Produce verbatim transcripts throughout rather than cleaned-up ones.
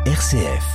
R C F.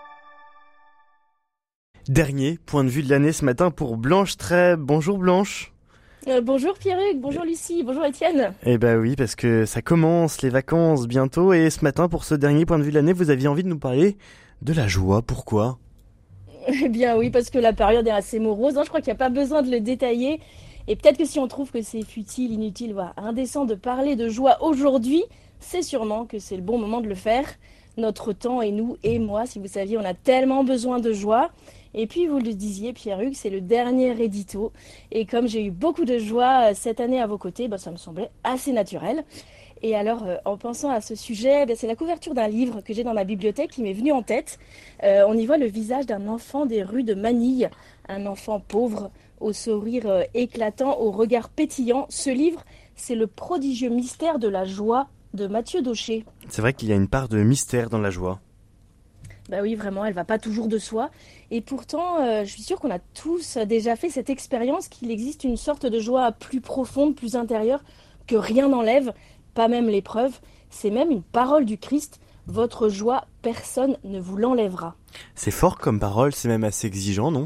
Dernier point de vue de l'année ce matin pour Blanche Trèbe. Bonjour Blanche. Euh, bonjour Pierruc, bonjour Lucie, bonjour Étienne. Eh ben oui, parce que ça commence, les vacances bientôt, et ce matin pour ce dernier point de vue de l'année, vous aviez envie de nous parler de la joie. Pourquoi ? Eh bien oui, parce que la période est assez morose, hein, je crois qu'il n'y a pas besoin de le détailler. Et peut-être que si on trouve que c'est futile, inutile, voire indécent de parler de joie aujourd'hui, c'est sûrement que c'est le bon moment de le faire. Notre temps et nous et moi, si vous saviez, on a tellement besoin de joie. Et puis vous le disiez Pierruc, c'est le dernier édito. Et comme j'ai eu beaucoup de joie cette année à vos côtés, bah, ça me semblait assez naturel. Et alors, euh, en pensant à ce sujet, ben, c'est la couverture d'un livre que j'ai dans ma bibliothèque qui m'est venu en tête. Euh, on y voit le visage d'un enfant des rues de Manille, un enfant pauvre, au sourire euh, éclatant, au regard pétillant. Ce livre, c'est Le prodigieux mystère de la joie de Mathieu Daucher. C'est vrai qu'il y a une part de mystère dans la joie. Bah oui, vraiment, elle va pas toujours de soi. Et pourtant, euh, je suis sûre qu'on a tous déjà fait cette expérience qu'il existe une sorte de joie plus profonde, plus intérieure, que rien n'enlève, pas même l'épreuve. C'est même une parole du Christ. Votre joie, personne ne vous l'enlèvera. C'est fort comme parole, c'est même assez exigeant, non ?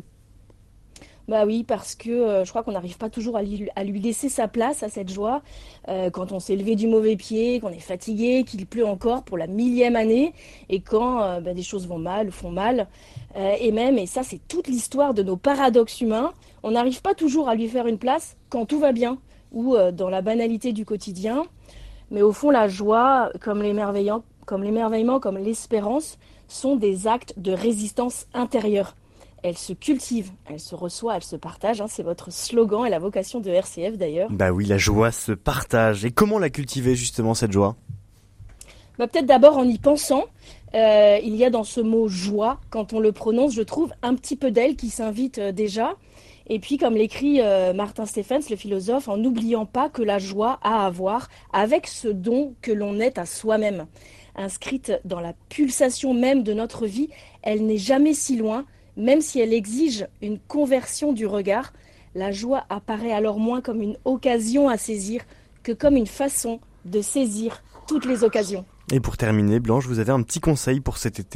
Bah oui, parce que euh, je crois qu'on n'arrive pas toujours à lui, à lui laisser sa place à cette joie. Euh, quand on s'est levé du mauvais pied, qu'on est fatigué, qu'il pleut encore pour la millième année, et quand euh, bah, des choses vont mal, font mal. Euh, et même, et ça c'est toute l'histoire de nos paradoxes humains, on n'arrive pas toujours à lui faire une place quand tout va bien, ou euh, dans la banalité du quotidien. Mais au fond, la joie, comme l'émerveillement, comme l'émerveillement, comme l'espérance, sont des actes de résistance intérieure. Elle se cultive, elle se reçoit, elle se partage. Hein, c'est votre slogan et la vocation de R C F d'ailleurs. Bah oui, la joie se partage. Et comment la cultiver justement, cette joie ? Bah, peut-être d'abord en y pensant. Euh, il y a dans ce mot joie, quand on le prononce, je trouve un petit peu d'elle qui s'invite euh, déjà. Et puis, comme l'écrit euh, Martin Stephens, le philosophe, en n'oubliant pas que la joie a à voir avec ce don que l'on est à soi-même. Inscrite dans la pulsation même de notre vie, elle n'est jamais si loin. Même si elle exige une conversion du regard, la joie apparaît alors moins comme une occasion à saisir que comme une façon de saisir toutes les occasions. Et pour terminer, Blanche, vous avez un petit conseil pour cet été ?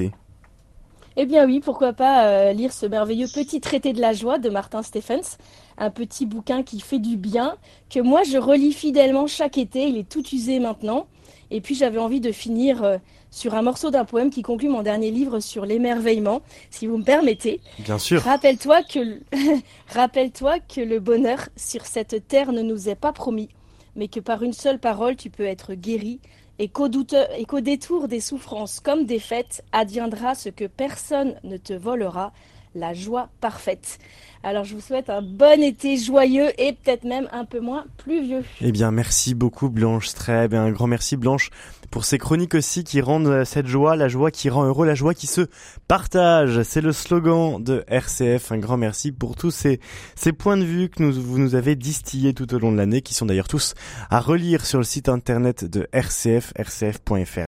Eh bien oui, pourquoi pas euh, lire ce merveilleux petit traité de la joie de Martin Stephens, un petit bouquin qui fait du bien, que moi je relis fidèlement chaque été, il est tout usé maintenant. Et puis j'avais envie de finir euh, sur un morceau d'un poème qui conclut mon dernier livre sur l'émerveillement, si vous me permettez. Bien sûr. Rappelle-toi que, le... Rappelle-toi que le bonheur sur cette terre ne nous est pas promis, mais que par une seule parole tu peux être guéri, et qu'au, doute... et qu'au détour des souffrances comme des fêtes adviendra ce que personne ne te volera, la joie parfaite. Alors je vous souhaite un bon été joyeux et peut-être même un peu moins pluvieux. Eh bien, merci beaucoup Blanche Trèbe, et un grand merci Blanche pour ces chroniques aussi qui rendent cette joie, la joie qui rend heureux, la joie qui se partage. C'est le slogan de R C F. Un grand merci pour tous ces, ces points de vue que nous, vous nous avez distillés tout au long de l'année, qui sont d'ailleurs tous à relire sur le site internet de R C F, r c f point f r.